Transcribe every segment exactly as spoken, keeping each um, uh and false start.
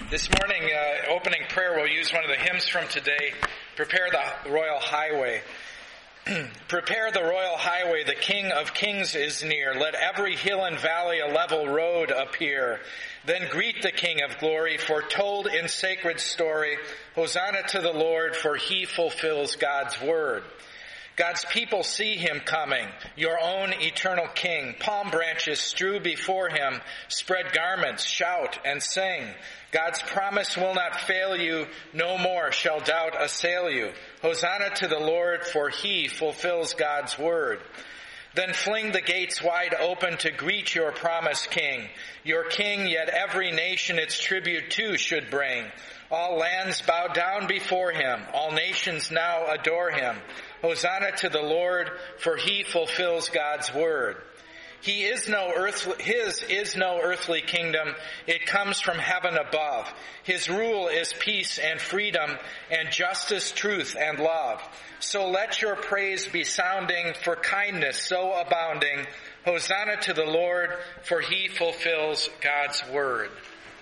This morning, uh, opening prayer, we'll use one of the hymns from today, Prepare the Royal Highway. Prepare the royal highway, the King of Kings is near. Let every hill and valley a level road appear. Then greet the King of Glory, foretold in sacred story. Hosanna to the Lord, for he fulfills God's word. God's people see him coming, your own eternal King. Palm branches strew before him, spread garments, shout and sing. God's promise will not fail you, no more shall doubt assail you. Hosanna to the Lord, for he fulfills God's word. Then fling the gates wide open to greet your promised King. Your King, yet every nation its tribute too should bring. All lands bow down before him, all nations now adore him. Hosanna to the Lord, for he fulfills God's word. He is no earthly, his is no earthly kingdom. It comes from heaven above. His rule is peace and freedom and justice, truth and love. So let your praise be sounding for kindness so abounding. Hosanna to the Lord, for he fulfills God's word.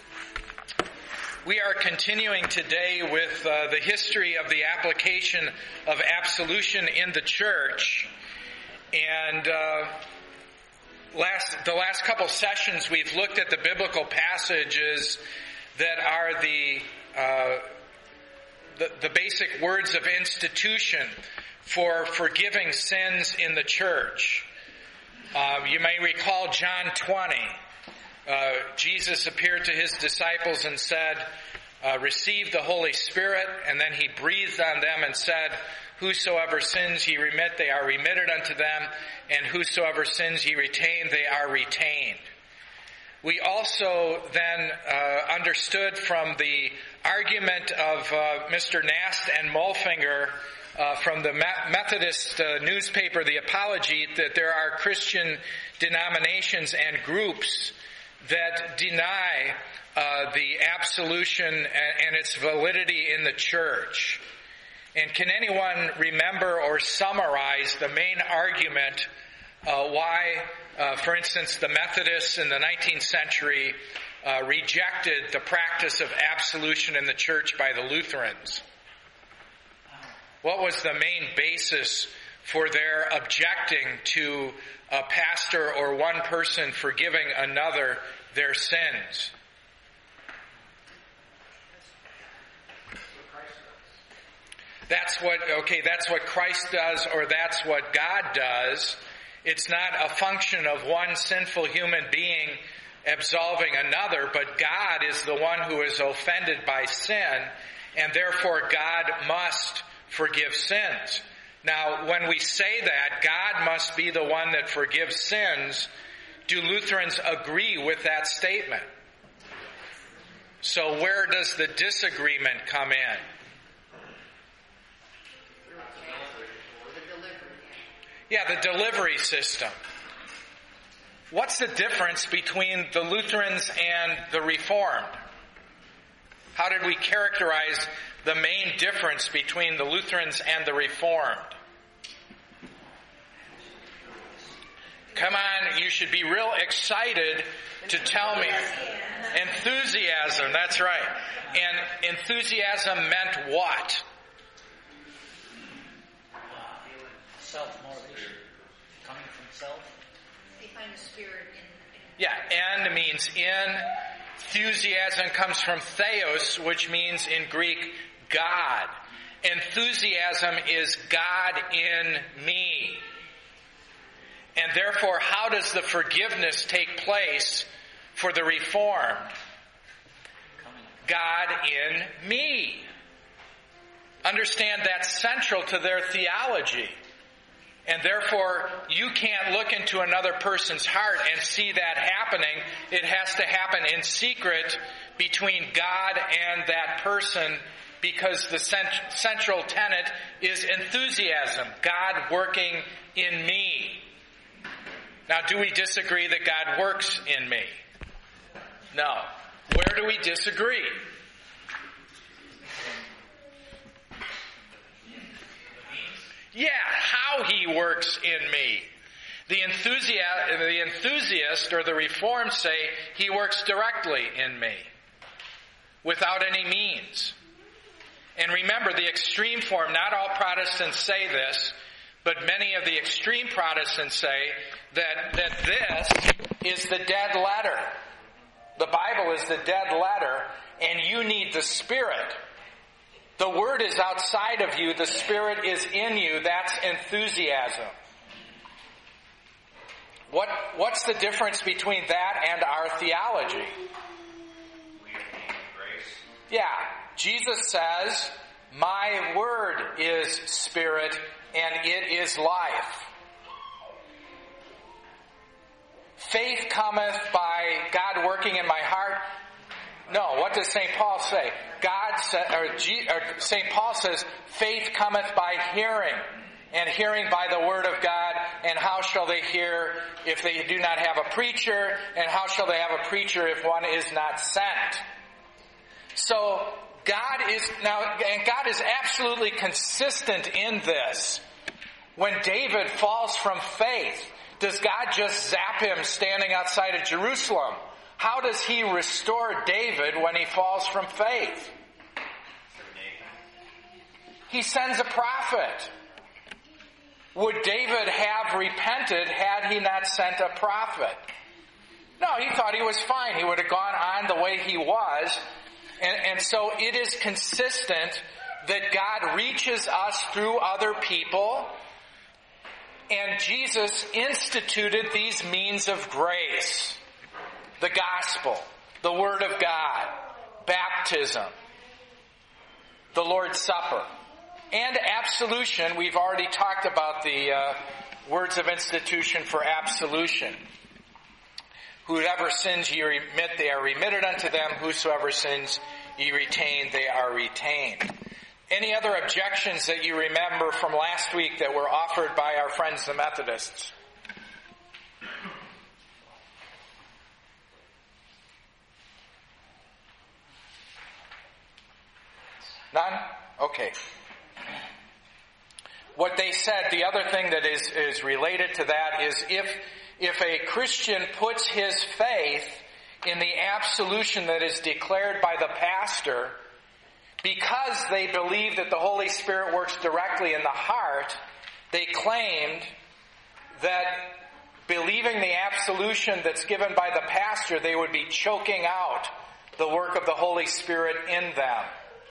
We are continuing today with uh, the history of the application of absolution in the church. And uh, last the last couple sessions we've looked at the biblical passages that are the uh, the, the basic words of institution for forgiving sins in the church. Uh, you may recall John twenty. Uh, Jesus appeared to his disciples and said, uh, receive the Holy Spirit, and then he breathed on them and said, whosoever sins ye remit, they are remitted unto them, and whosoever sins ye retain, they are retained. We also then uh, understood from the argument of uh, Mister Nast and Mulfinger uh, from the Methodist uh, newspaper, The Apology, that there are Christian denominations and groups that deny uh, the absolution and, and its validity in the church. And can anyone remember or summarize the main argument uh, why, uh, for instance, the Methodists in the nineteenth century uh, rejected the practice of absolution in the church by the Lutherans? What was the main basis for their objecting to a pastor or one person forgiving another their sins? That's what, okay, that's what Christ does, or that's what God does. It's not a function of one sinful human being absolving another, but God is the one who is offended by sin, and therefore God must forgive sins. Now, when we say that, God must be the one that forgives sins, do Lutherans agree with that statement? So where does the disagreement come in? Yeah, the delivery system. What's the difference between the Lutherans and the Reformed? How did we characterize the main difference between the Lutherans and the Reformed? Come on, you should be real excited to tell me. Enthusiasm, that's right. And enthusiasm meant what? Self-motivation. Coming from self. They find the spirit in... Yeah, and means in. Enthusiasm comes from theos, which means in Greek, God. Enthusiasm is God in me. And therefore, how does the forgiveness take place for the Reformed? God in me. Understand that's central to their theology. And therefore, you can't look into another person's heart and see that happening. It has to happen in secret between God and that person, because the cent- central tenet is enthusiasm, God working in me. Now, do we disagree that God works in me? No. Where do we disagree? Yeah, how he works in me. The enthusiast, the enthusiast or the Reformed say he works directly in me. without any means. And remember, the extreme form, not all Protestants say this, but many of the extreme Protestants say that, that this is the dead letter. The Bible is the dead letter, and you need the Spirit. The Word is outside of you, the Spirit is in you. That's enthusiasm. What, what's the difference between that and our theology? We obtain grace. Yeah, Jesus says, my Word is Spirit and it is life. Faith cometh by God working in my heart. No, what does Saint Paul say? God sa- or, G, or Saint Paul says, faith cometh by hearing, and hearing by the word of God. And how shall they hear if they do not have a preacher? And how shall they have a preacher if one is not sent? So God is now, and God is absolutely consistent in this. When David falls from faith, does God just zap him standing outside of Jerusalem? How does he restore David when he falls from faith? He sends a prophet. Would David have repented had he not sent a prophet? No, he thought he was fine. He would have gone on the way he was. And, and so it is consistent that God reaches us through other people. And Jesus instituted these means of grace. The gospel, the Word of God, baptism, the Lord's Supper, and absolution. We've already talked about the uh, words of institution for absolution. Whoever sins ye remit, they are remitted unto them. Whosoever sins ye retain, they are retained. Any other objections that you remember from last week that were offered by our friends the Methodists? None? Okay. What they said, the other thing that is, is related to that is if, if a Christian puts his faith in the absolution that is declared by the pastor, because they believe that the Holy Spirit works directly in the heart, they claimed that believing the absolution that's given by the pastor, they would be choking out the work of the Holy Spirit in them.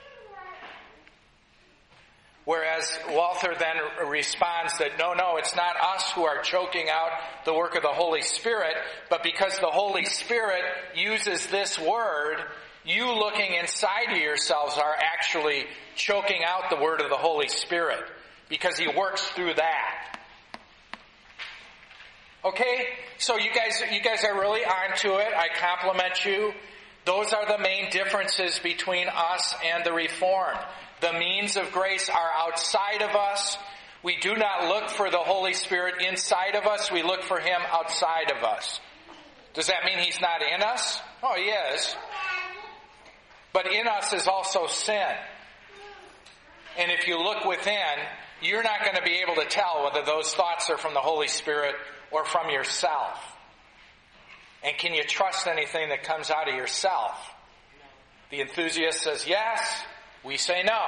Whereas Walther then responds that no, no, it's not us who are choking out the work of the Holy Spirit, but because the Holy Spirit uses this word, you looking inside of yourselves are actually choking out the word of the Holy Spirit, because He works through that. Okay? So you guys, you guys are really onto it. I compliment you. Those are the main differences between us and the Reformed. The means of grace are outside of us. We do not look for the Holy Spirit inside of us. We look for Him outside of us. Does that mean He's not in us? Oh, He is. But in us is also sin. And if you look within, you're not going to be able to tell whether those thoughts are from the Holy Spirit or from yourself. And can you trust anything that comes out of yourself? The enthusiast says yes. We say no.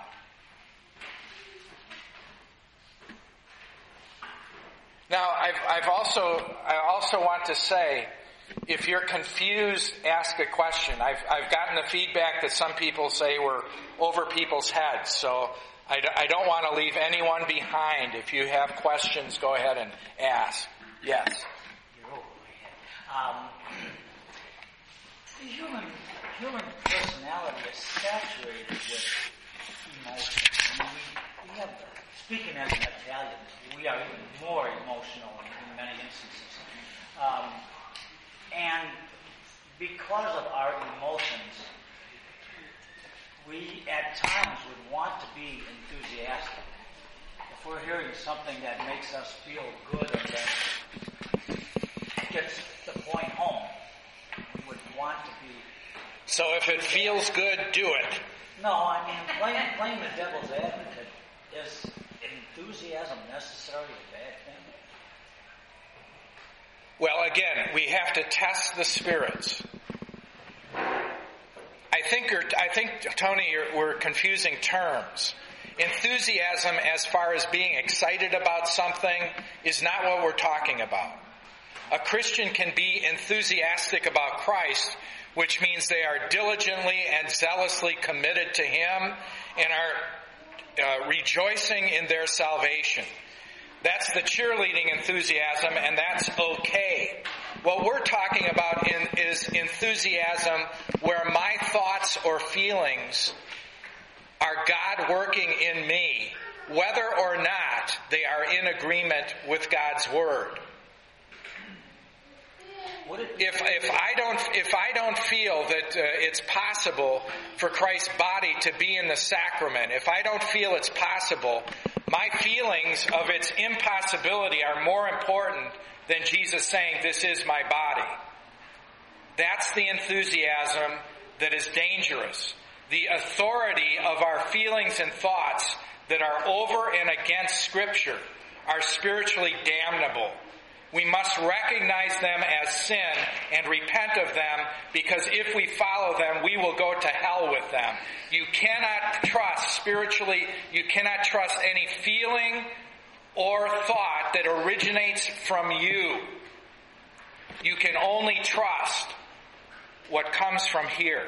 Now, I've, I've also, I also want to say, if you're confused, ask a question. I've, I've gotten the feedback that some people say we're over people's heads, so I, I don't want to leave anyone behind. If you have questions, go ahead and ask. Yes. You're over my head. Um, the human, human personality is saturated with emotion. I mean, we, we have, speaking as an Italian, we are even more emotional in, in many instances. Um, and because of our emotions, we at times would want to be enthusiastic. If we're hearing something that makes us feel good or that gets the point home, we would want to be. So if it feels good, do it. No, I mean, playing, playing the devil's advocate, is enthusiasm necessarily a bad thing? Well, again, we have to test the spirits. I think, you're, I think, Tony, you're, we're confusing terms. Enthusiasm, as far as being excited about something, is not what we're talking about. A Christian can be enthusiastic about Christ, which means they are diligently and zealously committed to Him and are uh, rejoicing in their salvation. That's the cheerleading enthusiasm, and that's okay. What we're talking about in, is enthusiasm where my thoughts or feelings are God working in me, whether or not they are in agreement with God's Word. If if I don't if I don't feel that uh, it's possible for Christ's body to be in the sacrament, if I don't feel it's possible, my feelings of its impossibility are more important than Jesus saying, "This is my body." That's the enthusiasm that is dangerous. The authority of our feelings and thoughts that are over and against Scripture are spiritually damnable. We must recognize them as sin and repent of them, because if we follow them, we will go to hell with them. You cannot trust spiritually, you cannot trust any feeling or thought that originates from you. You can only trust what comes from here.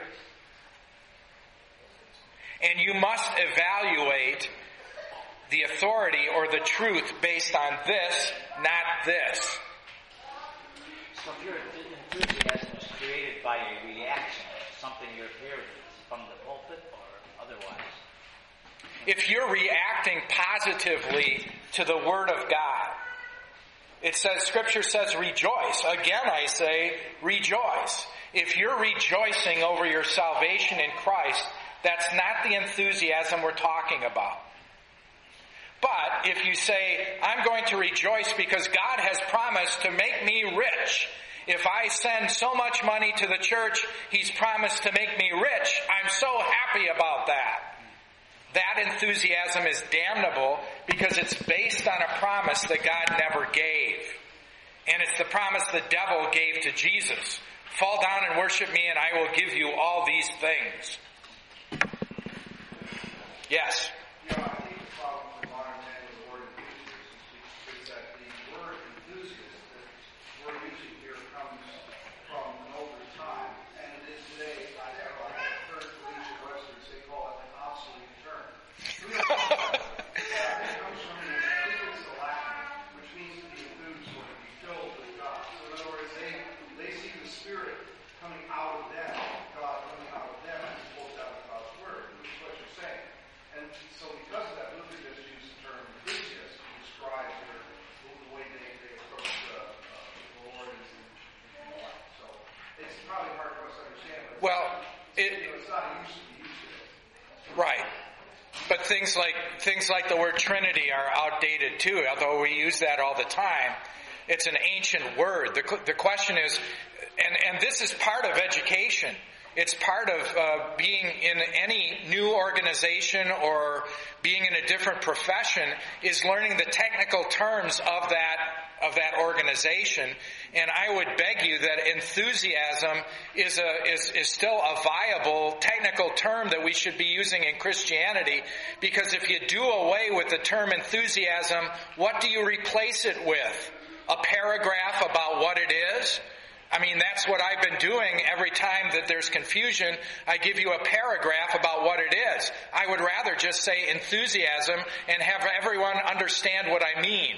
And you must evaluate the authority or the truth based on this, not this. So if your enthusiasm is created by a reaction, something you're hearing from the pulpit or otherwise? If you're reacting positively to the Word of God, it says, Scripture says rejoice. Again I say rejoice. If you're rejoicing over your salvation in Christ, that's not the enthusiasm we're talking about. But if you say, I'm going to rejoice because God has promised to make me rich. If I send so much money to the church, He's promised to make me rich. I'm so happy about that. That enthusiasm is damnable because it's based on a promise that God never gave. And it's the promise the devil gave to Jesus. Fall down and worship me and I will give you all these things. Yes? You know, I think the problem for modern man with the word enthusiast is that the word enthusiast that we're using here comes from an older time, and it is today, I have like heard Felicia Westerns, they call it an obsolete term. It comes from, I think it's the Latin, which means to be enthused or to be filled with God. So in other words, they, they see the Spirit coming out of them, God coming out of them, as opposed to out of God's Word, which is what you're saying. And so because of that, Luther just used the term enthusiast to describe their, the way they, they approach uh, uh, the Lord and, and all that. So it's probably hard for us to understand. But Well, it's, it, you know, it's not used to be used to it. right. But things like things like the word Trinity are outdated too, although we use that all the time. It's an ancient word. The, the question is, and, and this is part of education. It's part of uh, being in any new organization or being in a different profession is learning the technical terms of that of that organization. And I would beg you that enthusiasm is a is, is still a viable technical term that we should be using in Christianity, because if you do away with the term enthusiasm, what do you replace it with? A paragraph about what it is? I mean, that's what I've been doing every time that there's confusion. I give you a paragraph about what it is. I would rather just say enthusiasm and have everyone understand what I mean.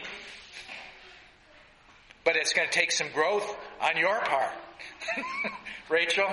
But it's going to take some growth on your part. Rachel?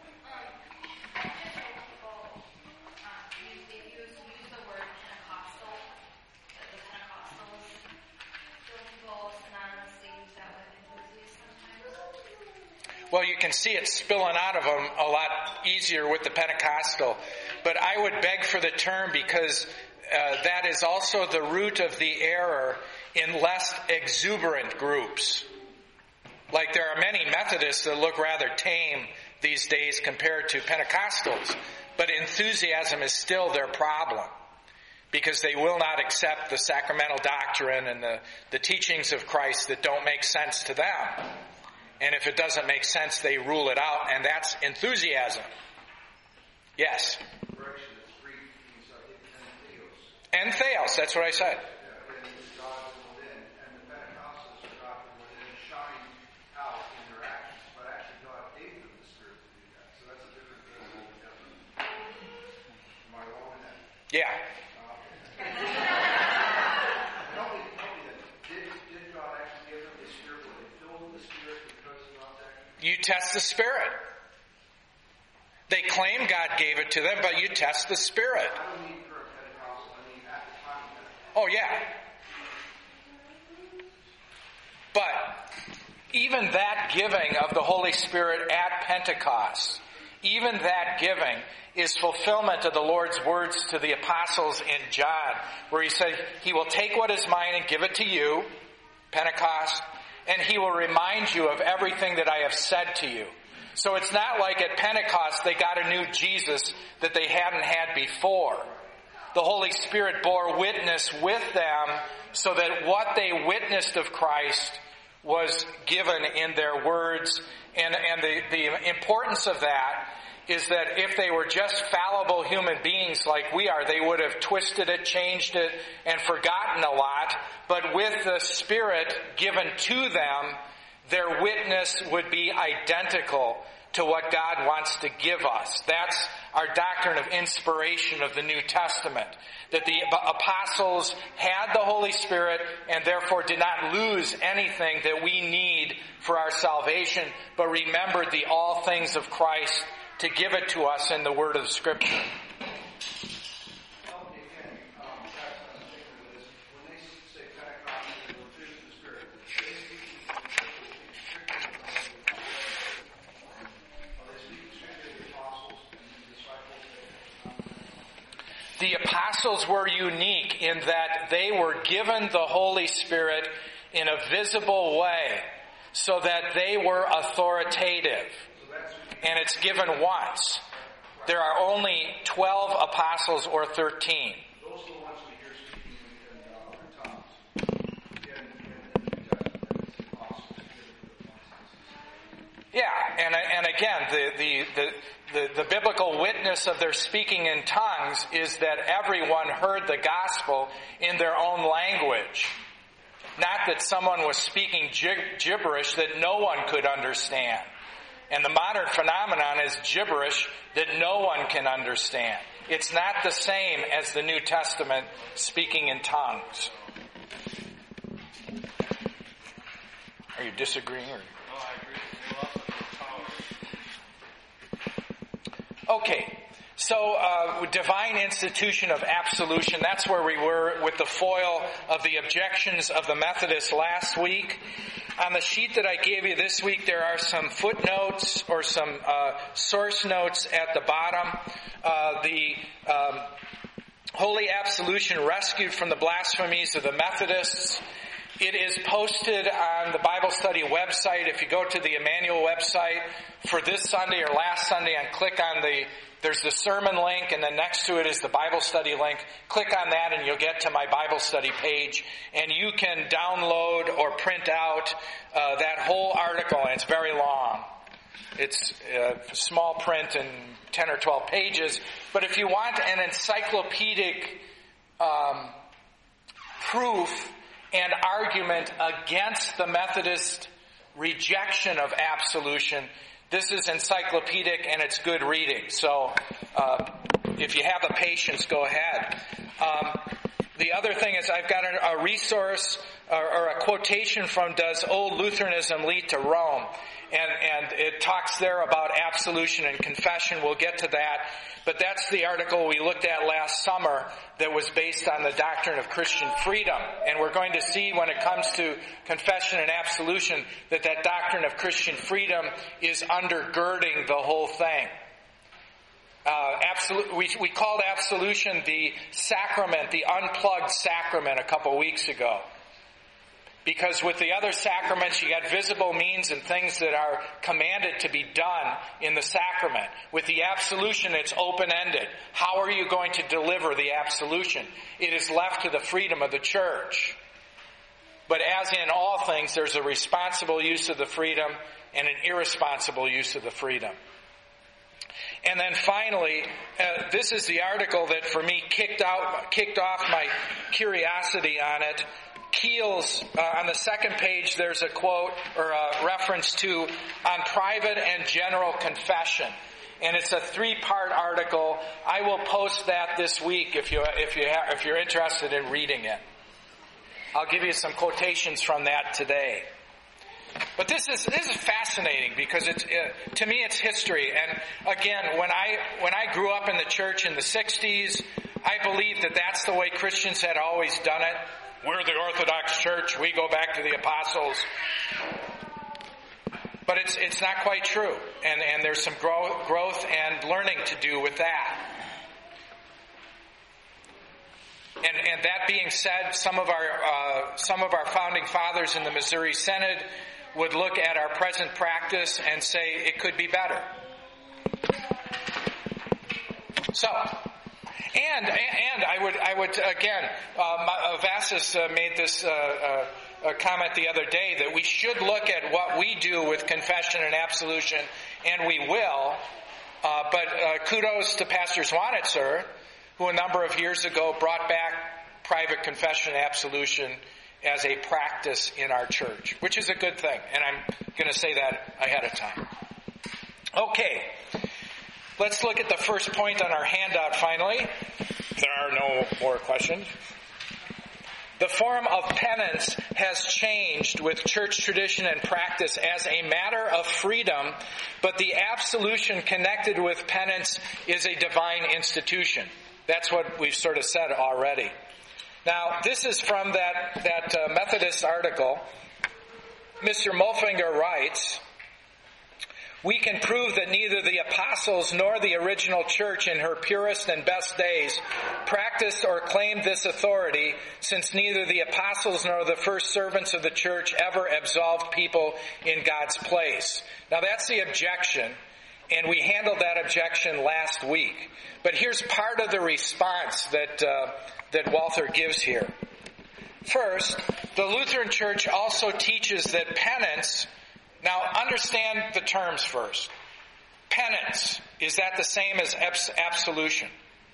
Well, you can see it spilling out of them a lot easier with the Pentecostal. But I would beg for the term because uh, that is also the root of the error in less exuberant groups. Like there are many Methodists that look rather tame these days compared to Pentecostals. But enthusiasm is still their problem, because they will not accept the sacramental doctrine and the, the teachings of Christ that don't make sense to them. And if it doesn't make sense, they rule it out, and that's enthusiasm. Yes. Correction, it's Greek means uh, And theos, that's what I said. Yeah, and it's God from within. And the Pentecostals are God from within, shine out in their actions. But actually, God gave them the Spirit to do that. So that's a different thing altogether. Am I wrong in that? Yeah. Help me, help me then. Did, did God actually give them the Spirit? Were they filled with the Spirit because of God's action? You test the Spirit. They claim God gave it to them, but you test the Spirit. I don't mean current Pentecostal, I mean at the time of Pentecost. Oh, yeah. But even that giving of the Holy Spirit at Pentecost, even that giving is fulfillment of the Lord's words to the apostles in John, where he said, He will take what is mine and give it to you, Pentecost, and He will remind you of everything that I have said to you. So it's not like at Pentecost they got a new Jesus that they hadn't had before. The Holy Spirit bore witness with them so that what they witnessed of Christ was given in their words. And, and the, the importance of that is that if they were just fallible human beings like we are, they would have twisted it, changed it, and forgotten a lot. But with the Spirit given to them, their witness would be identical to what God wants to give us. That's our doctrine of inspiration of the New Testament. That the apostles had the Holy Spirit and therefore did not lose anything that we need for our salvation, but remembered the all things of Christ to give it to us in the Word of Scripture. Help me again, um, perhaps I'm thinking of this. When they say Pentecost, they were filled with the Spirit. They speak The apostles were unique in that they were given the Holy Spirit in a visible way so that they were authoritative. And it's given once. There are only twelve apostles or thirteen. Those are the ones we hear speaking in uh, tongues. In, in the New Testament, it's the apostles given to the Yeah, and and again, the, the, the, the, the biblical witness of their speaking in tongues is that everyone heard the gospel in their own language. Not that someone was speaking gibberish that no one could understand. And the modern phenomenon is gibberish that no one can understand. It's not the same as the New Testament speaking in tongues. Are you disagreeing? Or? No, I agree. They lost the power. Okay, so uh, divine institution of absolution, that's where we were with the foil of the objections of the Methodists last week. On the sheet that I gave you this week, there are some footnotes or some uh, source notes at the bottom. Uh, the um, Holy Absolution rescued from the blasphemies of the Methodists. It is posted on the Bible study website. If you go to the Emmanuel website for this Sunday or last Sunday and click on the, there's the sermon link and then next to it is the Bible study link. Click on that and you'll get to my Bible study page. And you can download or print out uh, that whole article, and it's very long. It's uh, small print and ten or twelve pages. But if you want an encyclopedic um, proof and argument against the Methodist rejection of absolution, this is encyclopedic and it's good reading. So uh, if you have the patience, go ahead. Um, the other thing is I've got a, a resource or, or a quotation from Does Old Lutheranism Lead to Rome? And, and it talks there about absolution and confession. We'll get to that. But that's the article we looked at last summer that was based on the doctrine of Christian freedom. And we're going to see when it comes to confession and absolution that that doctrine of Christian freedom is undergirding the whole thing. Uh, absolute, we, we called absolution the sacrament, the unplugged sacrament a couple weeks ago. Because with the other sacraments, you got visible means and things that are commanded to be done in the sacrament. With the absolution, it's open-ended. How are you going to deliver the absolution? It is left to the freedom of the church. But as in all things, there's a responsible use of the freedom and an irresponsible use of the freedom. And then finally, uh, this is the article that for me kicked out, kicked off my curiosity on it. Keel's, uh, on the second page, there's a quote or a reference to on private and general confession. And it's a three-part article. I will post that this week if you if you ha- if you're interested in reading it. I'll give you some quotations from that today. But this is this is fascinating because it's uh, to me it's history. And again, when I when I grew up in the church in the sixties, I believed that that's the way Christians had always done it. We're the Orthodox Church. We go back to the apostles. But it's it's not quite true, and and there's some growth, growth and learning to do with that. And and that being said, some of our uh, some of our founding fathers in the Missouri Synod would look at our present practice and say it could be better. So, and and I would I would again, uh, Vassis uh, made this. Uh, uh, a comment the other day that we should look at what we do with confession and absolution, and we will. Uh, but uh, kudos to Pastor Zwanitzer, who a number of years ago brought back private confession and absolution as a practice in our church, which is a good thing. And I'm going to say that ahead of time. Okay, let's look at the first point on our handout finally. There are no more questions. The form of penance has changed with church tradition and practice as a matter of freedom, but the absolution connected with penance is a divine institution. That's what we've sort of said already. Now, this is from that, that uh, Methodist article. Mister Mulfinger writes, "We can prove that neither the apostles nor the original church in her purest and best days practiced or claimed this authority, since neither the apostles nor the first servants of the church ever absolved people in God's place." Now that's the objection, and we handled that objection last week. But here's part of the response that uh, that Walther gives here. First, the Lutheran Church also teaches that penance. Now, understand the terms first. Penance, is that the same as abs- absolution?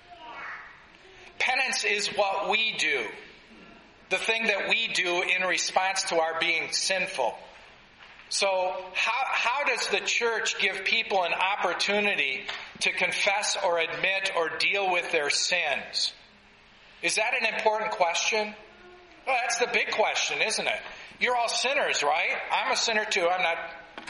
Penance is what we do. The thing that we do in response to our being sinful. So, how, how does the church give people an opportunity to confess or admit or deal with their sins? Is that an important question? Well, that's the big question, isn't it? You're all sinners, right? I'm a sinner too. I'm not.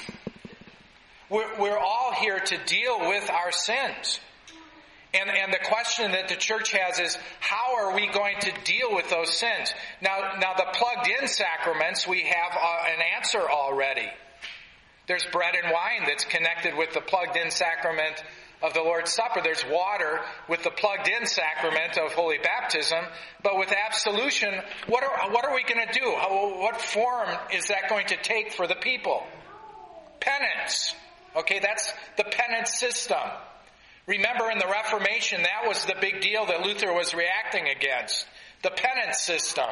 We're, we're all here to deal with our sins. And, and the question that the church has is, how are we going to deal with those sins? Now, now the plugged-in sacraments, we have uh, an answer already. There's bread and wine that's connected with the plugged-in sacrament of the Lord's Supper. There's water with the plugged-in sacrament of Holy Baptism. But with absolution, what are, what are we going to do? How, what form is that going to take for the people? Penance. Okay, that's the penance system. Remember in the Reformation, that was the big deal that Luther was reacting against. The penance system.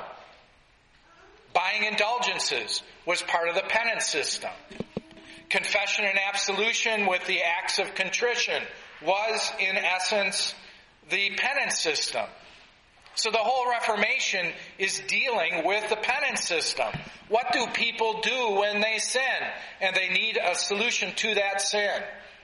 Buying indulgences was part of the penance system. Confession and absolution with the acts of contrition was, in essence, the penance system. So the whole Reformation is dealing with the penance system. What do people do when they sin? And they need a solution to that sin.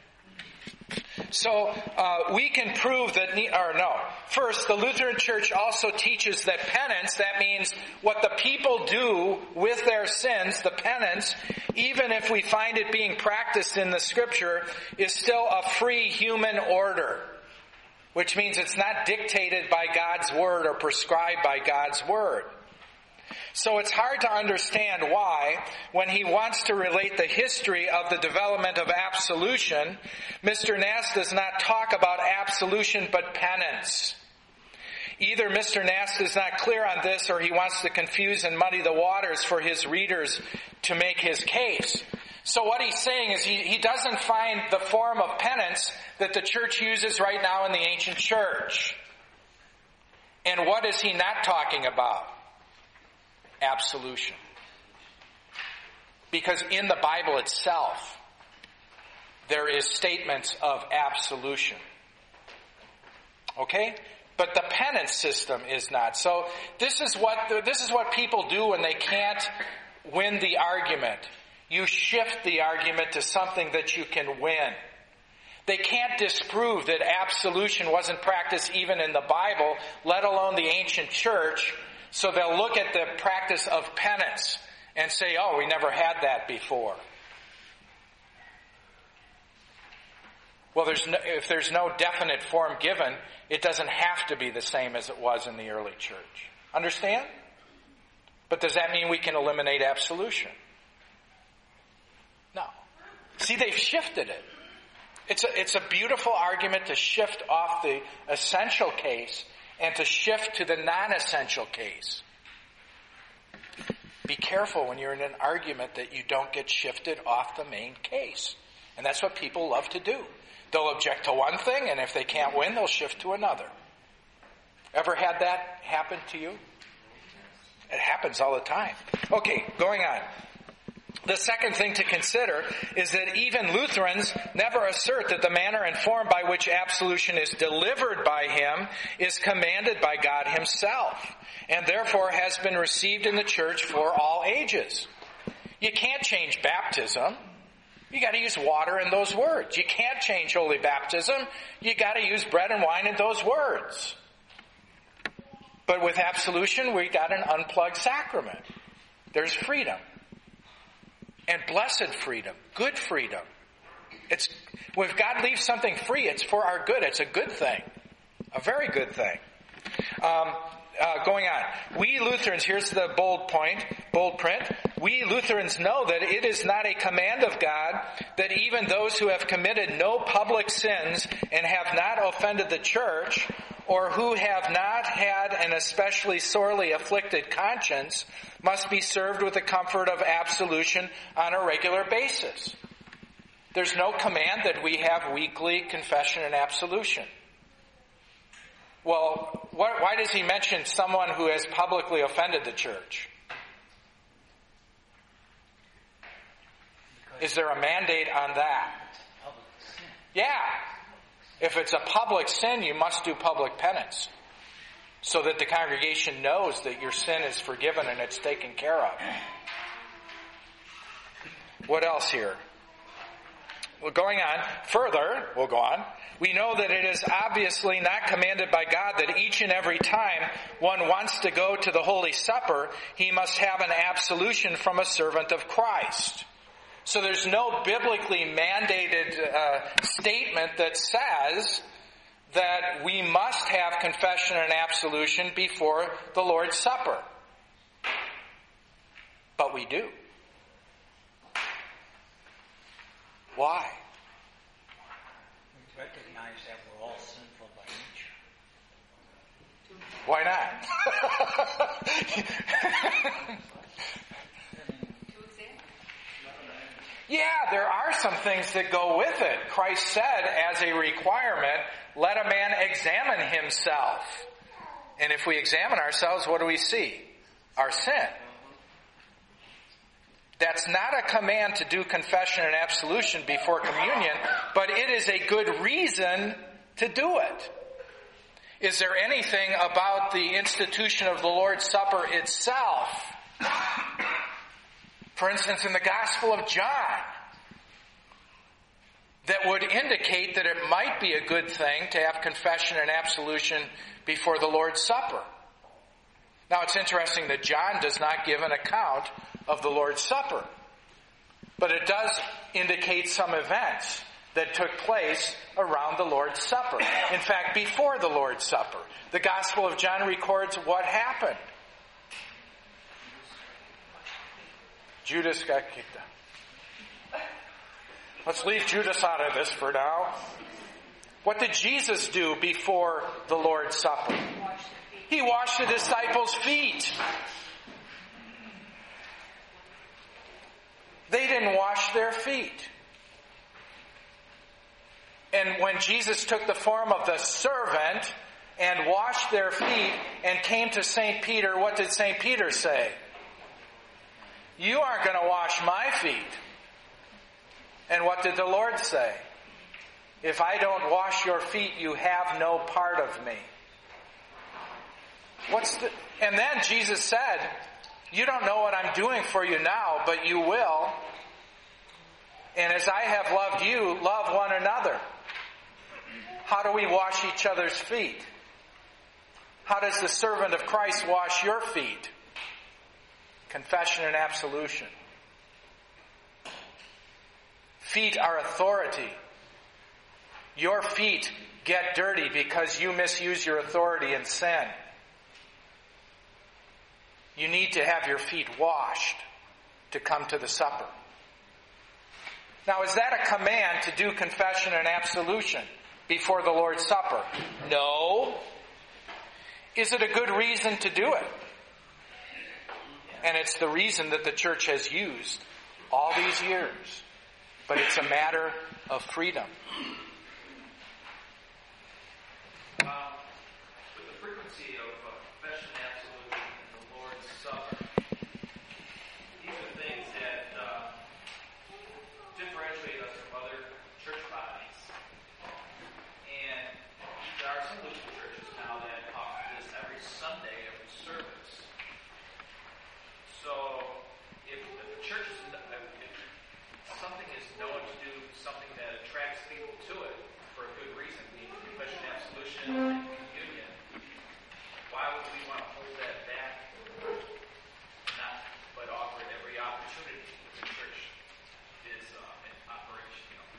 So uh, we can prove that, or no. First, the Lutheran Church also teaches that penance, that means what the people do with their sins, the penance, even if we find it being practiced in the Scripture, is still a free human order. Which means it's not dictated by God's Word or prescribed by God's Word. So it's hard to understand why, when he wants to relate the history of the development of absolution, Mister Nass does not talk about absolution but penance. Either Mister Nass is not clear on this, or he wants to confuse and muddy the waters for his readers to make his case. So what he's saying is he, he doesn't find the form of penance that the church uses right now in the ancient church. And what is he not talking about? Absolution. Because in the Bible itself, there is statements of absolution. Okay? But the penance system is not. So this is what this is what people do when they can't win the argument. You shift the argument to something that you can win. They can't disprove that absolution wasn't practiced even in the Bible, let alone the ancient church. So they'll look at the practice of penance and say, oh, we never had that before. Well, there's no, if there's no definite form given, it doesn't have to be the same as it was in the early church. Understand? But does that mean we can eliminate absolution? No. See, they've shifted it. It's a, it's a beautiful argument to shift off the essential case and to shift to the non-essential case. Be careful when you're in an argument that you don't get shifted off the main case. And that's what people love to do. They'll object to one thing, and if they can't win, they'll shift to another. Ever had that happen to you? It happens all the time. Okay, going on. The second thing to consider is that even Lutherans never assert that the manner and form by which absolution is delivered by him is commanded by God himself, and therefore has been received in the church for all ages. You can't change baptism. You got to use water and those words. You can't change holy baptism. You got to use bread and wine and those words. But with absolution, we got an unplugged sacrament. There's freedom. And blessed freedom. Good freedom. It's, when God leaves something free, it's for our good. It's a good thing. A very good thing. Um, uh, going on. We Lutherans, here's the bold point, bold print. We Lutherans know that it is not a command of God that even those who have committed no public sins and have not offended the church, or who have not had an especially sorely afflicted conscience, must be served with the comfort of absolution on a regular basis. There's no command that we have weekly confession and absolution. Well, wh- why does he mention someone who has publicly offended the church? Is there a mandate on that? Yeah. If it's a public sin, you must do public penance, so that the congregation knows that your sin is forgiven and it's taken care of. What else here? Well, going on further, we'll go on. We know that it is obviously not commanded by God that each and every time one wants to go to the Holy Supper, he must have an absolution from a servant of Christ. So there's no biblically mandated uh, statement that says that we must have confession and absolution before the Lord's Supper. But we do. Why? We recognize that we're all sinful by nature. Why not? Yeah, there are some things that go with it. Christ said, as a requirement, let a man examine himself. And if we examine ourselves, what do we see? Our sin. That's not a command to do confession and absolution before communion, but it is a good reason to do it. Is there anything about the institution of the Lord's Supper itself, for instance, in the Gospel of John, that would indicate that it might be a good thing to have confession and absolution before the Lord's Supper? Now, it's interesting that John does not give an account of the Lord's Supper, but it does indicate some events that took place around the Lord's Supper. In fact, before the Lord's Supper, the Gospel of John records what happened. Judas got kicked out. Let's leave Judas out of this for now. What did Jesus do before the Lord's Supper? He washed the disciples' feet. They didn't wash their feet. And when Jesus took the form of the servant and washed their feet and came to Saint Peter, what did Saint Peter say? You aren't going to wash my feet. And what did the Lord say? If I don't wash your feet, you have no part of me. What's the, and then Jesus said, you don't know what I'm doing for you now, but you will. And as I have loved you, love one another. How do we wash each other's feet? How does the servant of Christ wash your feet? Confession and absolution. Feet are authority. Your feet get dirty because you misuse your authority in sin. You need to have your feet washed to come to the supper. Now, is that a command to do confession and absolution before the Lord's Supper? No. Is it a good reason to do it? And it's the reason that the church has used all these years. But it's a matter of freedom. Um, with the frequency of uh, confession, absolution, and the Lord's Supper, these are things that uh, differentiate us from other church bodies. And there are some Lutheran churches now that offer this every Sunday, every service. So if, if the church is, if something is known to do something that attracts people to it for a good reason, the confession, absolution, and communion, why would we want to hold that back? Not, but offer it every opportunity the church is uh, in operation. You know.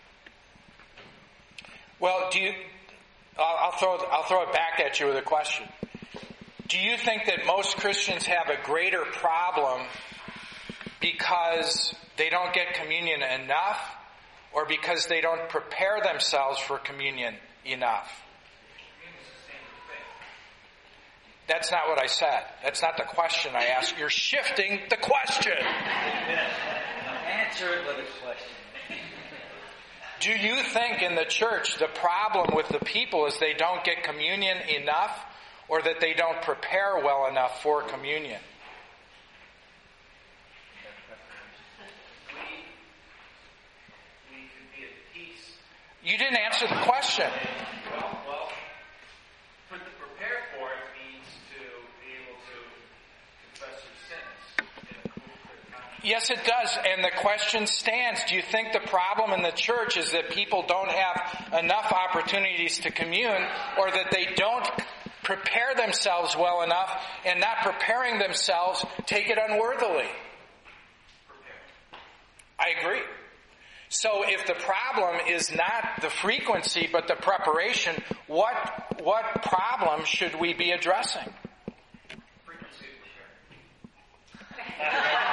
Well, do you? I'll, I'll throw. I'll throw it back at you with a question. Do you think that most Christians have a greater problem because they don't get communion enough, or because they don't prepare themselves for communion enough? Communion's the same thing. That's not what I said. That's not the question I asked. You're shifting the question. Answer it with a question. Do you think in the church the problem with the people is they don't get communion enough, or that they don't prepare well enough for communion? We, we could be at peace. You didn't answer the question. Well, well, for the prepare for it means to be able to confess your sins in a cool, clear conscience. Yes, it does. And the question stands. Do you think the problem in the church is that people don't have enough opportunities to commune, or that they don't prepare themselves well enough, and not preparing themselves take it unworthily? Prepare. I agree. So if the problem is not the frequency but the preparation, what what problem should we be addressing? Frequency of prepare.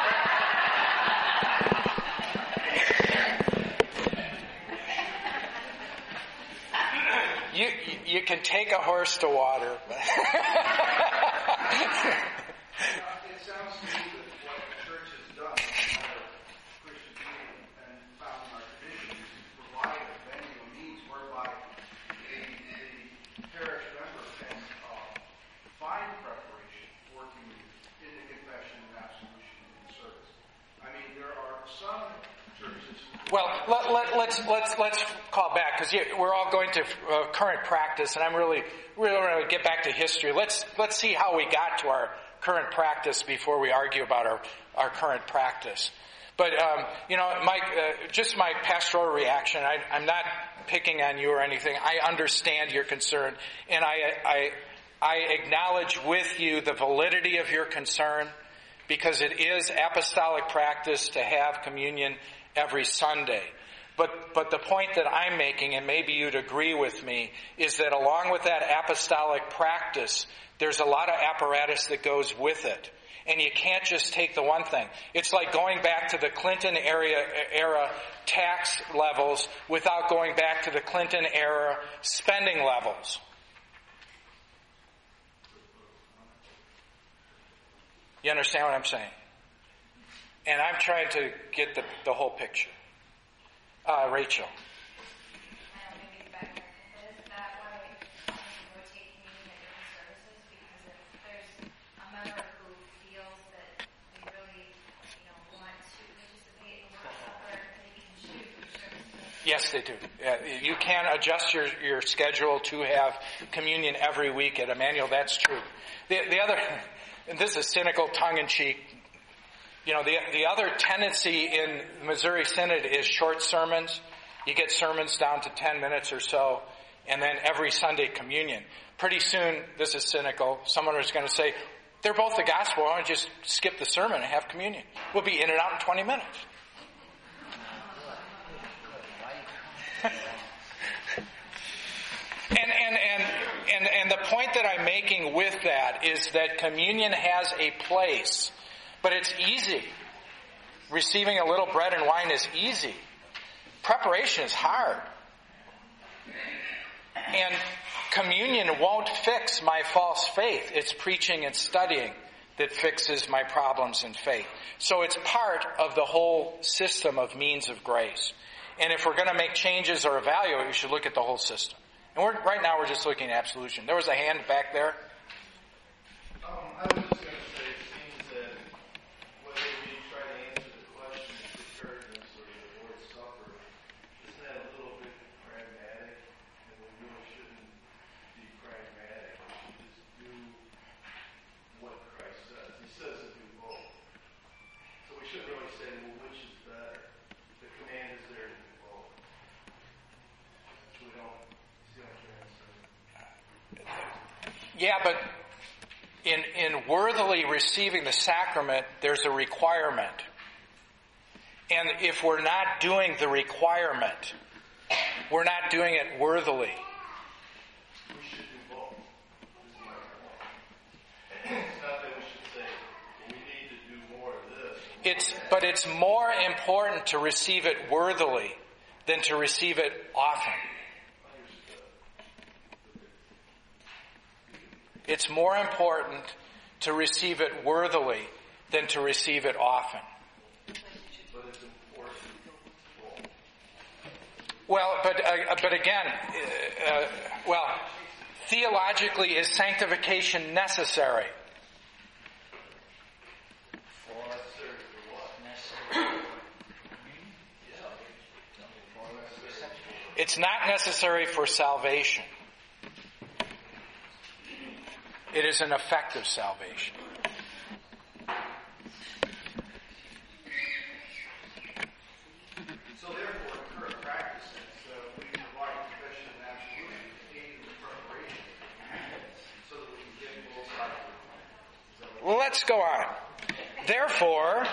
You you can take a horse to water. It sounds to me that what the church has done in our Christian community and found in our tradition is to provide a venue, a means whereby the, the parish member can uh, find preparation for communion in the confession and absolution and service. I mean, there are some churches. Well, let, let, let's let's let's call back, because we're all going to uh, current practice, and I'm really really want to get back to history. Let's let's see how we got to our current practice before we argue about our, our current practice. But um, you know, Mike, uh, just my pastoral reaction. I, I'm not picking on you or anything. I understand your concern, and I I I acknowledge with you the validity of your concern, because it is apostolic practice to have communion every Sunday. But but the point that I'm making, and maybe you'd agree with me, is that along with that apostolic practice, there's a lot of apparatus that goes with it. And you can't just take the one thing. It's like going back to the Clinton era, era tax levels without going back to the Clinton era spending levels. You understand what I'm saying? And I'm trying to get the, the whole picture. Uh, Rachel. Um, maybe back is that why we rotate communion at different services? Because if there's a member who feels that they really, you know, want to participate in the Lord's Supper, they can choose. Yes, they do. Uh, you can adjust your, your schedule to have communion every week at Emmanuel. That's true. The, the other, and this is cynical, tongue-in-cheek, you know, the, the other tendency in Missouri Synod is short sermons. You get sermons down to ten minutes or so, and then every Sunday communion. Pretty soon, this is cynical, someone is going to say, they're both the gospel, why don't you just skip the sermon and have communion? We'll be in and out in twenty minutes. And, and, and, and, and the point that I'm making with that is that communion has a place, but it's easy. Receiving a little bread and wine is easy. Preparation is hard. And communion won't fix my false faith. It's preaching and studying that fixes my problems in faith. So it's part of the whole system of means of grace. And if we're going to make changes or evaluate, we should look at the whole system. And we're, right now we're just looking at absolution. There was a hand back there. Um, I was just going to say, it seems that whether we try to answer the question of preparedness or the Lord's Supper, isn't that a little bit pragmatic? And we really shouldn't be pragmatic. We should just do what Christ says. He says to do both. So we shouldn't really say, well, which is better? The command is there to do both. So we don't see what you're saying. Yeah, but in, in worthily receiving the sacrament, there's a requirement. And if we're not doing the requirement, we're not doing it worthily. We should do both. Is my point. It's not that we should say, we need to do more of this. It's, but it's more important to receive it worthily than to receive it often. It's more important to receive it worthily than to receive it often. But it's important. Well, but uh, but again, uh, uh, well, theologically, is sanctification necessary? It's not necessary for salvation. It is an effective salvation. So therefore, in current practice, uh, we provide confession and absolution to aid in the preparation so that we can get both sides of the coin. Well, let's go on. Therefore,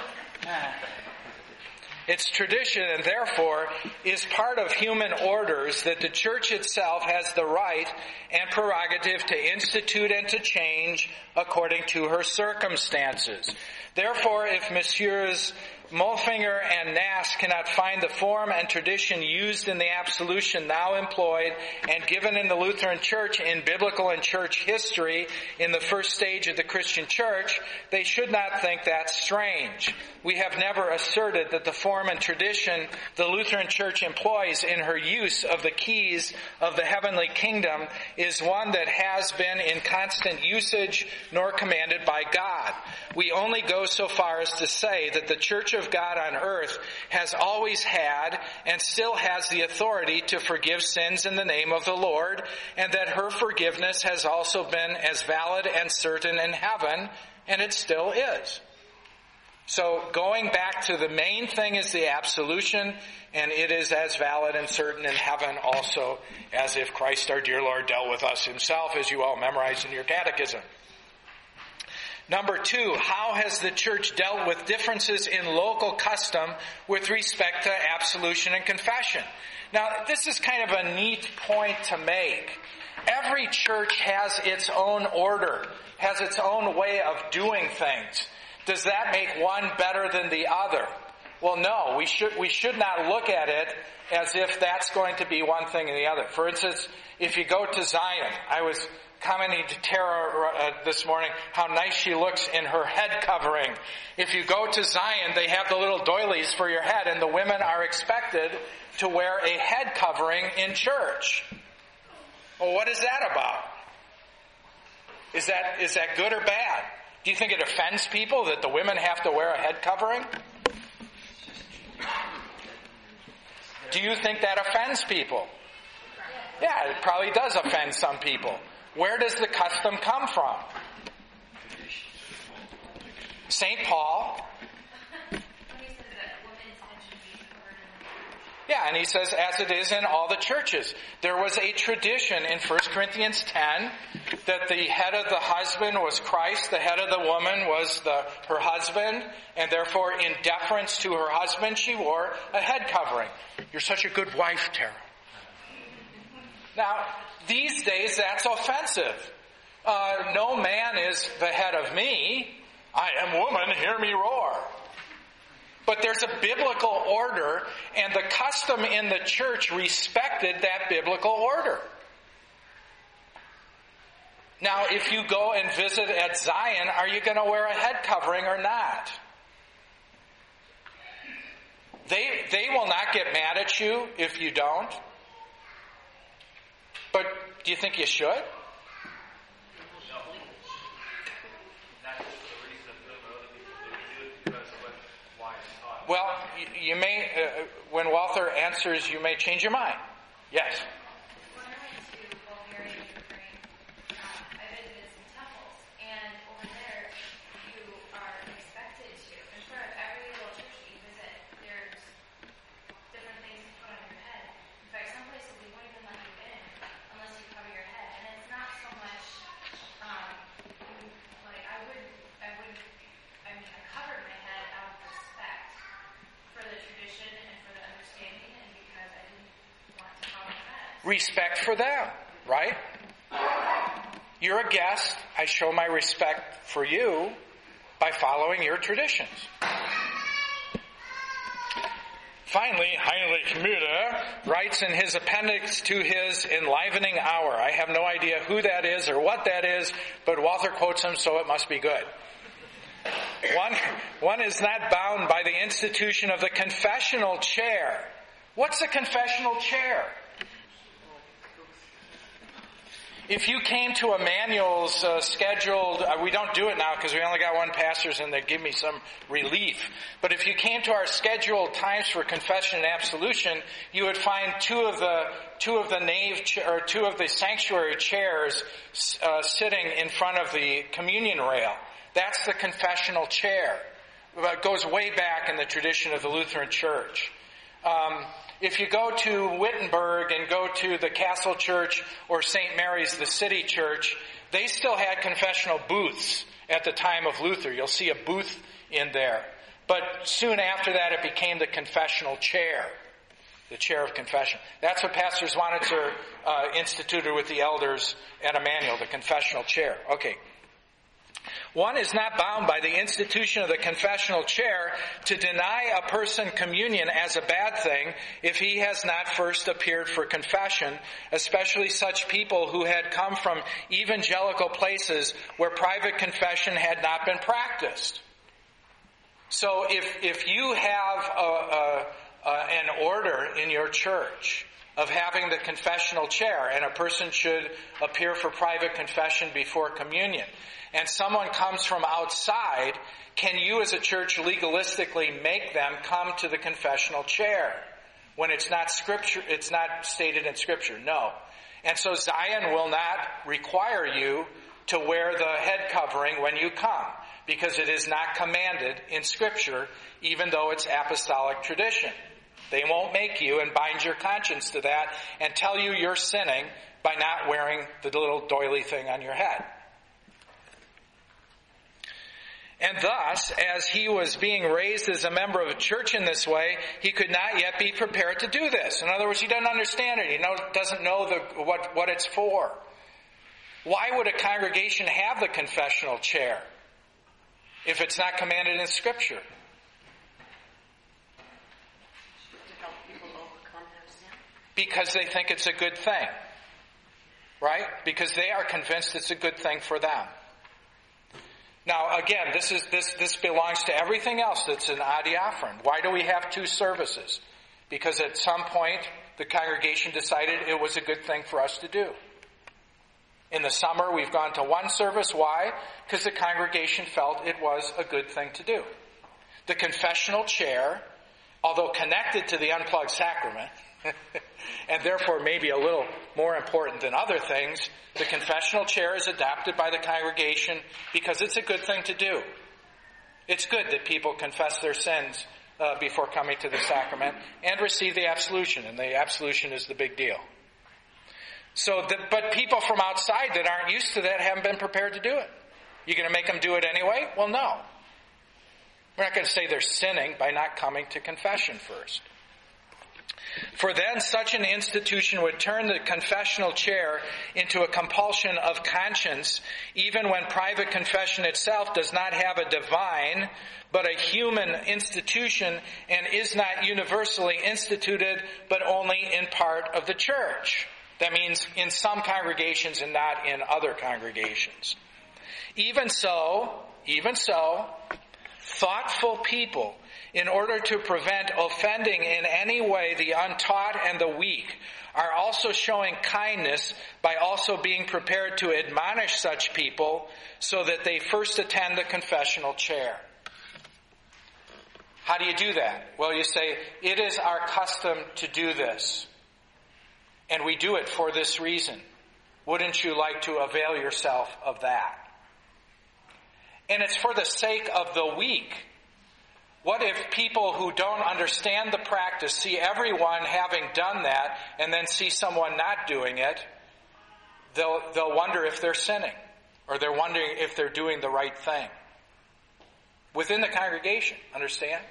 it's tradition and therefore is part of human orders that the church itself has the right and prerogative to institute and to change according to her circumstances. Therefore, if Messieurs Molfinger and Nass cannot find the form and tradition used in the absolution now employed and given in the Lutheran Church in biblical and church history in the first stage of the Christian Church, they should not think that strange. We have never asserted that the form and tradition the Lutheran Church employs in her use of the keys of the heavenly kingdom is one that has been in constant usage nor commanded by God. We only go so far as to say that the Church of God on earth has always had and still has the authority to forgive sins in the name of the Lord, and that her forgiveness has also been as valid and certain in heaven, and it still is. So going back to the main thing is the absolution, and it is as valid and certain in heaven also as if Christ our dear Lord dealt with us himself, as you all memorized in your catechism. Number two, how has the church dealt with differences in local custom with respect to absolution and confession? Now, this is kind of a neat point to make. Every church has its own order, has its own way of doing things. Does that make one better than the other? Well, no, we should, we should not look at it as if that's going to be one thing and the other. For instance, if you go to Zion, I was commenting to Tara uh, this morning how nice she looks in her head covering. If you go to Zion, they have the little doilies for your head, and the women are expected to wear a head covering in church. Well, what is that about? Is that is that good or bad? Do you think it offends people that the women have to wear a head covering? Do you think that offends people? Yeah, it probably does offend some people. Where does the custom come from? Saint Paul. Yeah, and he says, as it is in all the churches. There was a tradition in First Corinthians ten that the head of the husband was Christ, the head of the woman was the, her husband, and therefore in deference to her husband, she wore a head covering. You're such a good wife, Tara. Now, these days that's offensive. Uh, no man is the head of me. I am woman, hear me roar. But there's a biblical order, and the custom in the church respected that biblical order. Now, if you go and visit at Zion, are you going to wear a head covering or not? They, they will not get mad at you if you don't. But do you think you should? Well, you, you may, uh, when Walther answers, you may change your mind. Yes? When I went to Bulgaria and Ukraine, um, I visited some temples, and over there, you are expected to, in front of every little church that you visit, there's different things to put on your head. In fact, some places they won't even let you in unless you cover your head, and it's not so much, um, like I would, I would, I mean, I covered my head out of respect for the tradition and for the understanding, and because I didn't want to cover my head. Respect for them, right? You're a guest. I show my respect for you by following your traditions. Finally, Heinrich Müller writes in his appendix to his Enlivening Hour. I have no idea who that is or what that is, but Walther quotes him, so it must be good. One, one is not bound by the institution of the confessional chair. What's a confessional chair? If you came to Emmanuel's uh, scheduled, uh, we don't do it now because we only got one pastor and they give me some relief. But if you came to our scheduled times for confession and absolution, you would find two of the two of the nave cha- or two of the sanctuary chairs uh, sitting in front of the communion rail. That's the confessional chair. It goes way back in the tradition of the Lutheran Church. Um, if you go to Wittenberg and go to the Castle Church or Saint Mary's, the city church, they still had confessional booths at the time of Luther. You'll see a booth in there. But soon after that, it became the confessional chair, the chair of confession. That's what Pastor Zwanitzer uh, instituted with the elders at Emmanuel, the confessional chair. Okay. One is not bound by the institution of the confessional chair to deny a person communion as a bad thing if he has not first appeared for confession, especially such people who had come from evangelical places where private confession had not been practiced. So if, if you have a, a, a, an order in your church of having the confessional chair and a person should appear for private confession before communion, and someone comes from outside, can you as a church legalistically make them come to the confessional chair when it's not scripture, it's not stated in Scripture? No. And so Zion will not require you to wear the head covering when you come, because it is not commanded in Scripture, even though it's apostolic tradition. They won't make you and bind your conscience to that and tell you you're sinning by not wearing the little doily thing on your head. And thus, as he was being raised as a member of a church in this way, he could not yet be prepared to do this. In other words, he doesn't understand it. He know, doesn't know the, what, what it's for. Why would a congregation have the confessional chair if it's not commanded in Scripture? To help people overcome their sin. Because they think it's a good thing. Right? Because they are convinced it's a good thing for them. Now, again, this is this this belongs to everything else that's an adiaphron. Why do we have two services? Because at some point, the congregation decided it was a good thing for us to do. In the summer, we've gone to one service. Why? Because the congregation felt it was a good thing to do. The confessional chair although connected to the unplugged sacrament, and therefore maybe a little more important than other things, the confessional chair is adopted by the congregation because it's a good thing to do. It's good that people confess their sins uh, before coming to the sacrament and receive the absolution, and the absolution is the big deal. So, the, but people from outside that aren't used to that haven't been prepared to do it. You going to make them do it anyway? Well, no. We're not going to say they're sinning by not coming to confession first. For then such an institution would turn the confessional chair into a compulsion of conscience, even when private confession itself does not have a divine, but a human institution, and is not universally instituted, but only in part of the church. That means in some congregations and not in other congregations. Even so, even so, thoughtful people, in order to prevent offending in any way the untaught and the weak, are also showing kindness by also being prepared to admonish such people so that they first attend the confessional chair. How do you do that? Well, you say, it is our custom to do this. And we do it for this reason. Wouldn't you like to avail yourself of that? And it's for the sake of the weak. What if people who don't understand the practice see everyone having done that and then see someone not doing it? They'll, they'll wonder if they're sinning, or they're wondering if they're doing the right thing. Within the congregation, understand?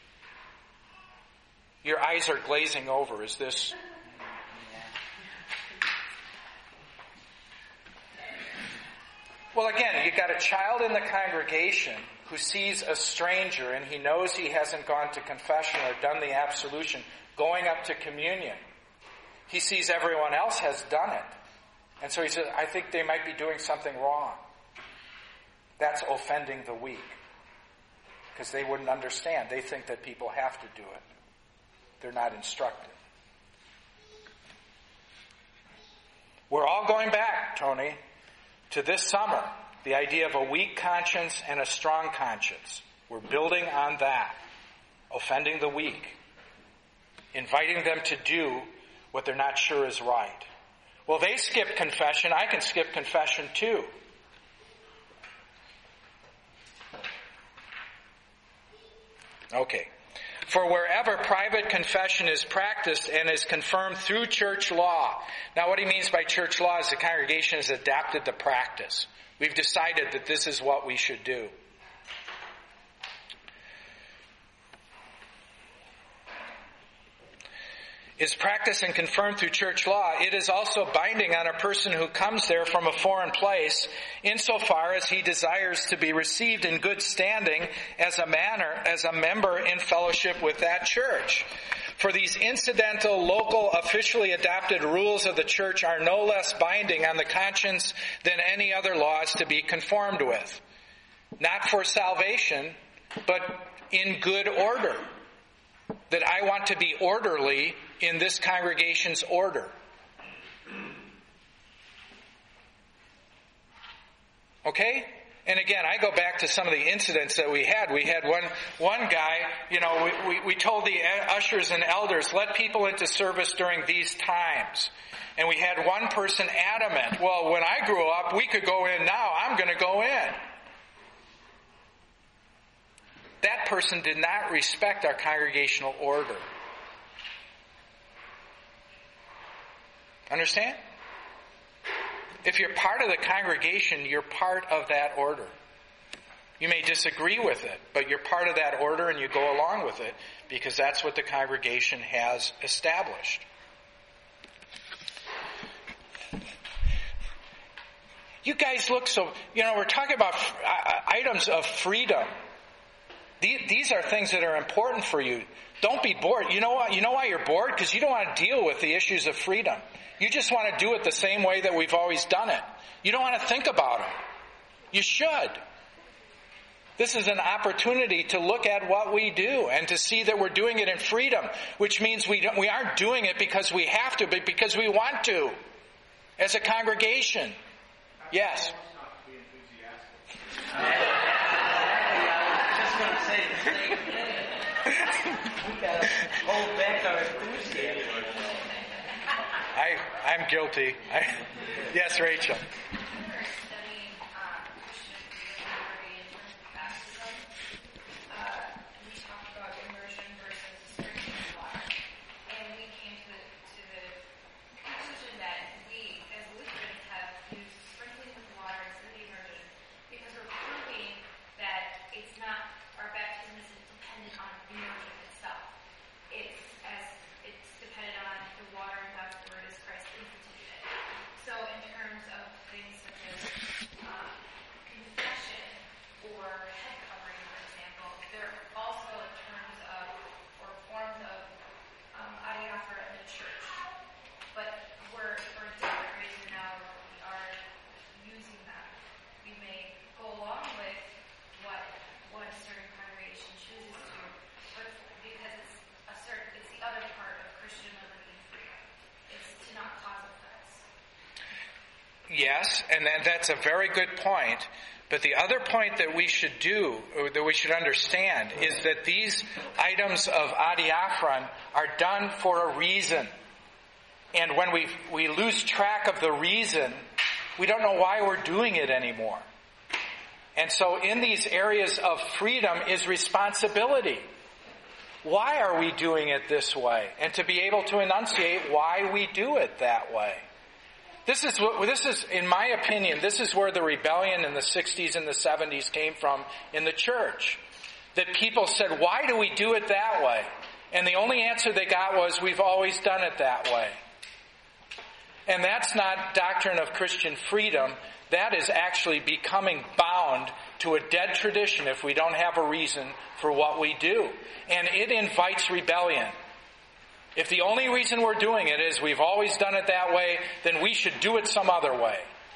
Your eyes are glazing over. Is this... Well, again, you've got a child in the congregation who sees a stranger and he knows he hasn't gone to confession or done the absolution, going up to communion. He sees everyone else has done it. And so he says, I think they might be doing something wrong. That's offending the weak. Because they wouldn't understand. They think that people have to do it. They're not instructed. We're all going back, Tony, to this summer, the idea of a weak conscience and a strong conscience. We're building on that. Offending the weak. Inviting them to do what they're not sure is right. Well, they skip confession. I can skip confession too. Okay. For wherever private confession is practiced and is confirmed through church law. Now, what he means by church law is the congregation has adapted the practice. We've decided that this is what we should do. Is practiced and confirmed through church law, it is also binding on a person who comes there from a foreign place, insofar as he desires to be received in good standing as a manner, as a member in fellowship with that church. For these incidental, local, officially adopted rules of the church are no less binding on the conscience than any other laws to be conformed with. Not for salvation, but in good order. That I want to be orderly in this congregation's order. Okay? And again, I go back to some of the incidents that we had. We had one one guy, you know, we, we, we told the ushers and elders, let people into service during these times. And we had one person adamant, well, when I grew up, we could go in now. I'm going to go in. That person did not respect our congregational order. Understand? If you're part of the congregation, you're part of that order. You may disagree with it, but you're part of that order and you go along with it because that's what the congregation has established. You guys look so, you know, we're talking about items of freedom. These are things that are important for you. Don't be bored. You know what? You know why you're bored? Because you don't want to deal with the issues of freedom. You just want to do it the same way that we've always done it. You don't want to think about it. You should. This is an opportunity to look at what we do and to see that we're doing it in freedom, which means we don't, we aren't doing it because we have to, but because we want to, as a congregation. Yes. I was just going to say the same thing. We gotta hold back our enthusiasm. I, I'm guilty. I, yes, Rachel. When we were studying um, Christian theory in terms of baptism, uh, we talked about immersion versus sprinkling of water. And we came to, to the conclusion that we, as Lutherans, have used sprinkling with water instead of immersion because we're proving that it's not, our baptism isn't dependent on immersion itself. It's as it's dependent on the water and God's word as Christ instituted it. So in terms of things such as um, confession or head covering, for example, they're also in terms of or forms of um, adiaphora in the church. But we're for a different reason now we are using them. We may go along with what what a certain congregation chooses to, but because it's a certain it's the other part of Christian liberty and freedom. It's to not cause offense. Yes, and that- that's a very good point. But the other point that we should do, or that we should understand, is that these items of adiaphron are done for a reason. And when we we lose track of the reason, we don't know why we're doing it anymore. And so in these areas of freedom is responsibility. Why are we doing it this way? And to be able to enunciate why we do it that way. This is what, this is, in my opinion, this is where the rebellion in the sixties and the seventies came from in the church. That people said, why do we do it that way? And the only answer they got was, we've always done it that way. And that's not doctrine of Christian freedom. That is actually becoming bound to a dead tradition if we don't have a reason for what we do. And it invites rebellion. If the only reason we're doing it is we've always done it that way, then we should do it some other way.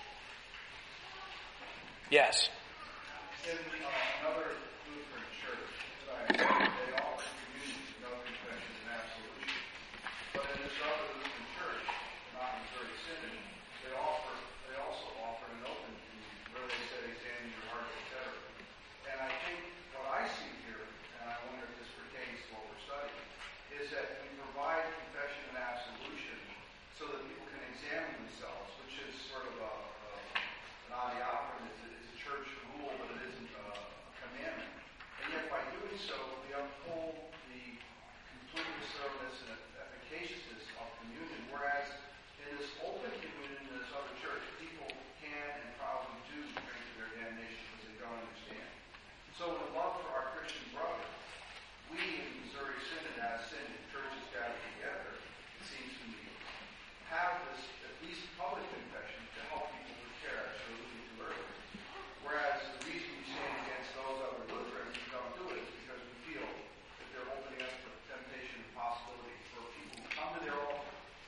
Yes? In uh, another Lutheran church that I attended, they offer communion, no confession and absolution. But in this other Lutheran church, not in Missouri Synod, they offer, they also offer an open communion where they say, examine your heart, et cetera. And I think what I see here, and I wonder if this pertains to what we're studying, is that we provide confession and absolution so that people can examine themselves, which is sort of a, a an adiaphora. It's a, it's a church rule, but it isn't a, a commandment. And yet by doing so, we uphold the completeness, thoroughness, and efficaciousness of communion, whereas in this open communion in this other church, people can and probably do drink to their damnation because they don't understand. So in love for our Christian brother, we in Missouri Synod, as Synod churches gathered together, it seems to me, have this at least public confession to help people prepare, as you alluded to earlier. Whereas the reason we stand against those other Lutherans who don't do it is because we feel that they're opening up for temptation and possibility for people who come to their altar.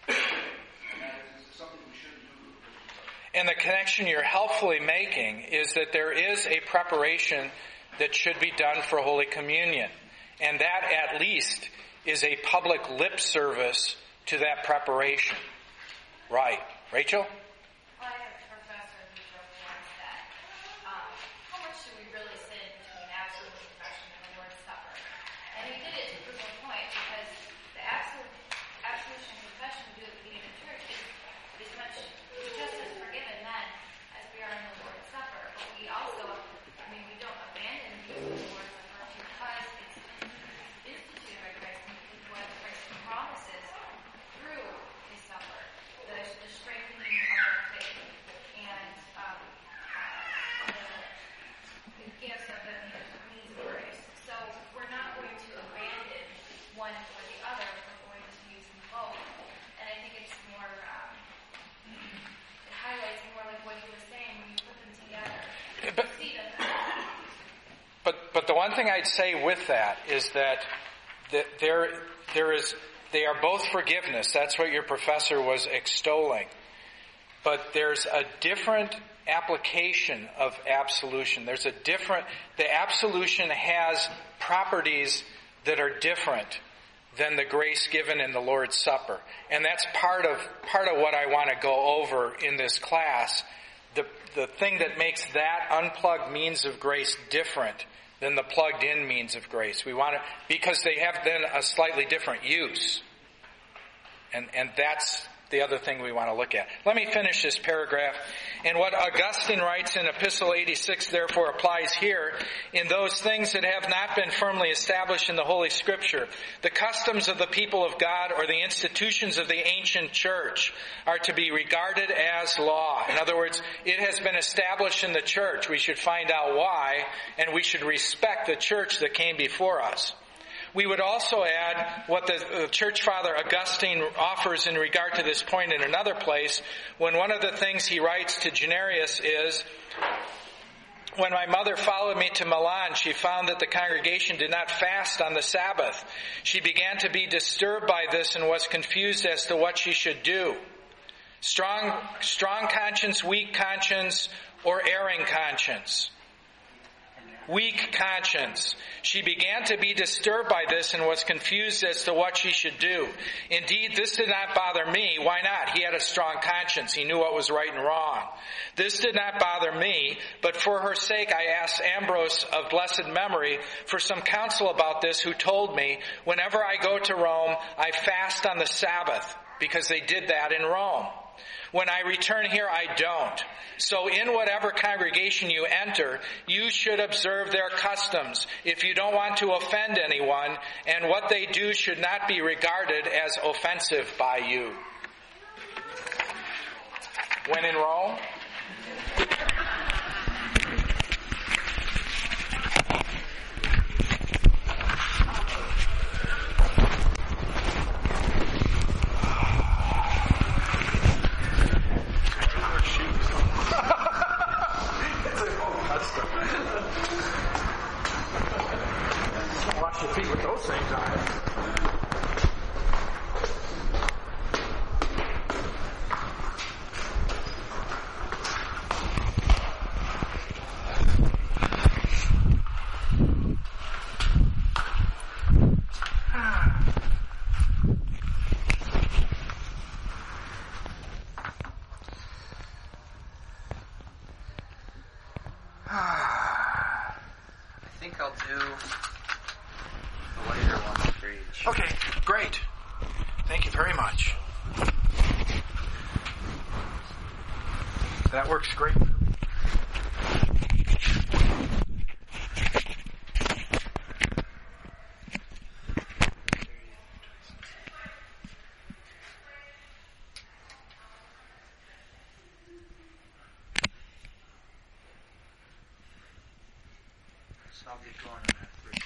And that is something we shouldn't do to a Christian brother. And the connection you're helpfully making is that there is a preparation that should be done for Holy Communion. And that, at least, is a public lip service to that preparation. Right. Rachel? Well, I have a professor who wrote once that um, how much do we really sin between absolute confession and the Lord's Supper? And he did it to prove a point because the absolute absolution and confession we do at the beginning of church is, is much is just as forgiven then as we are in the Lord's Supper. But we also, I mean, we don't abandon the Lord's Supper because it's instituted by Christ and what Christ promises through his supper. The, the strengthening of our faith and um, uh, the, the gifts of the means of grace. So we're not going to abandon one or the other. We're going to use them both. And I think it's more, um, it highlights more like what you were saying when you put them together. But, You see them. but, but the one thing I'd say with that is that, that there there is... They are both forgiveness. That's what your professor was extolling. But there's a different application of absolution. There's a different... The absolution has properties that are different than the grace given in the Lord's Supper. And that's part of part of what I want to go over in this class. The, the thing that makes that unplugged means of grace different than the plugged-in means of grace. We want to, because they have then a slightly different use. And, and that's the other thing we want to look at. Let me finish this paragraph. And what Augustine writes in Epistle eighty-six therefore applies here in those things that have not been firmly established in the Holy Scripture. The customs of the people of God or the institutions of the ancient church are to be regarded as law. In other words, it has been established in the church. We should find out why, and we should respect the church that came before us. We would also add what the church father Augustine offers in regard to this point in another place, when one of the things he writes to Janarius is, when my mother followed me to Milan, she found that the congregation did not fast on the Sabbath. She began to be disturbed by this and was confused as to what she should do. Strong, strong conscience, weak conscience, or erring conscience. Weak conscience. She began to be disturbed by this and was confused as to what she should do. Indeed, this did not bother me. Why not? He had a strong conscience. He knew what was right and wrong. This did not bother me, but for her sake I asked Ambrose of blessed memory for some counsel about this, who told me, whenever I go to Rome, I fast on the Sabbath, because they did that in Rome. When I return here, I don't. So in whatever congregation you enter, you should observe their customs if you don't want to offend anyone, and what they do should not be regarded as offensive by you. When in Rome, wash your feet with those things on. I think I'll do the later one for each. okay, great. Thank you very much. That works great. So I'll get going on that first.